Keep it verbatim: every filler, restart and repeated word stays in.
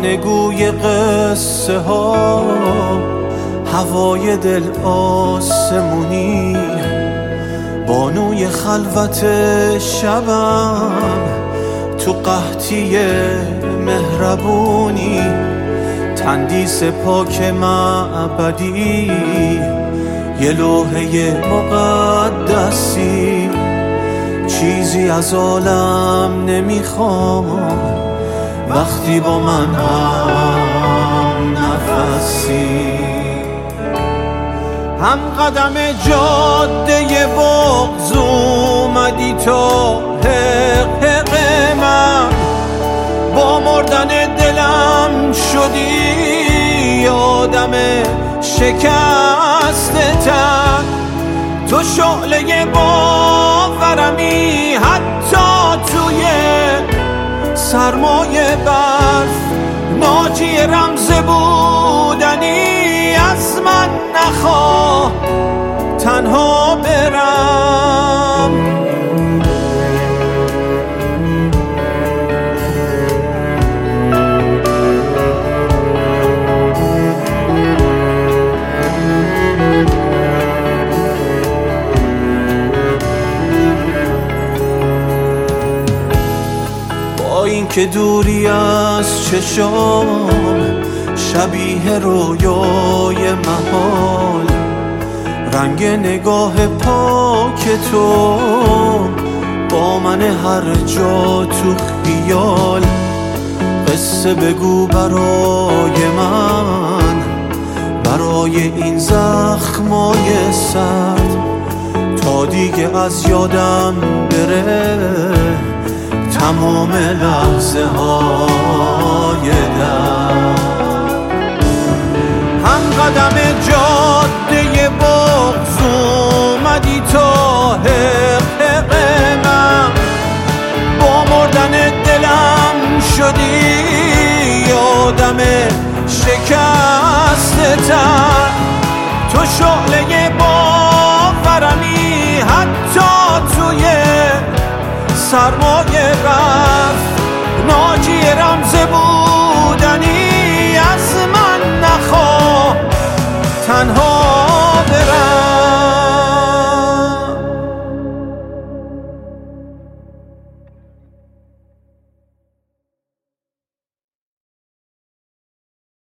افسانه گوی قصه ها، هوای دل آسمونی، بانوی خلوت شبم، تو قحطی مهربونی، تندیس پاک معبدی، یه لوحه مقدسی. چیزی از عالم نمیخوام وقتی با من هم نفسی. هم قدم جاده بغض اومدی تو حق حق من، با مردن دلم شدی آدم شکسته تن. تو شعله باورمی حتی توی سرمایه برف، ناجی رمز بودنی، از من نخواه تنها برم. با این که دوری از چشام شبیه رویای محال، رنگ نگاه پاک تو با من هر جا تو خیال. قصه بگو برای من، برای این زخمای سرد، تا دیگه از یادم بره تمام لحظه های درد. هم قدم جاده بغض اومدی تا حق حق من، با مردن دلم شدی آدم شکسته تر. تو شعله باورمی حتی توی سرمایه رفت، ناجی رمز بودنی، از من نخواه تنها